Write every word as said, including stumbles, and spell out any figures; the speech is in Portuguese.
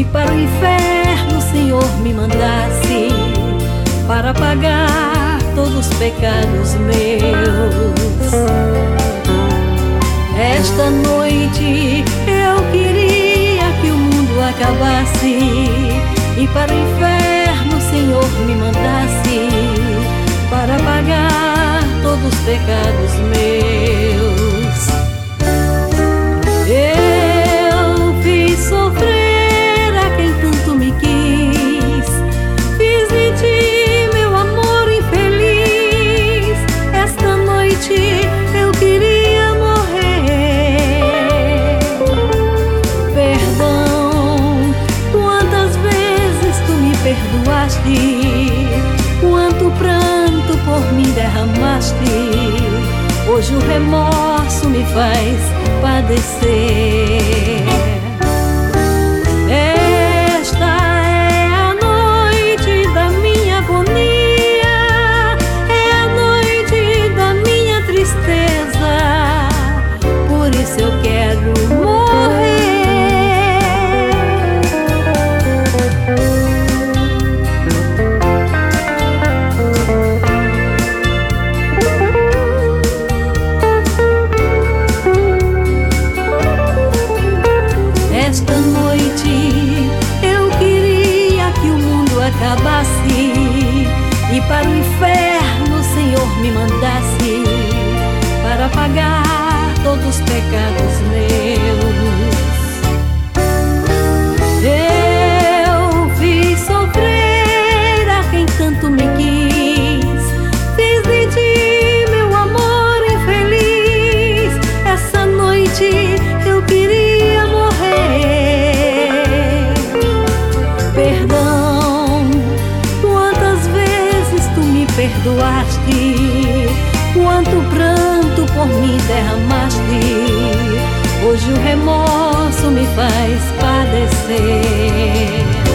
para o inferno o Senhor me mandasse, para pagar todos os pecados meus. Esta noite eu queria que o mundo acabasse, e para o inferno o Senhor me mandasse, para pagar todos os pecados meus. Eu fiz sofrer a quem tanto me quis, fiz de ti meu amor infeliz. Esta noite eu queria morrer. Perdão, quantas vezes tu me perdoaste, quanto pranto por mim derramaste. Hoje o remorso me faz padecer. Esta é a noite da minha agonia, é a noite da minha tristeza. Por isso eu quero morrer. Esta noite eu queria que o mundo acabasse, e para o inferno o Senhor me mandasse, para pagar todos os pecados meus. Eu fiz sofrer a quem tanto me quis, fiz de ti meu amor infeliz. Essa noite eu queria morrer. Perdão, quantas vezes tu me perdoaste, quanto pranto por mim derramaste. Hoje o remorso me faz padecer.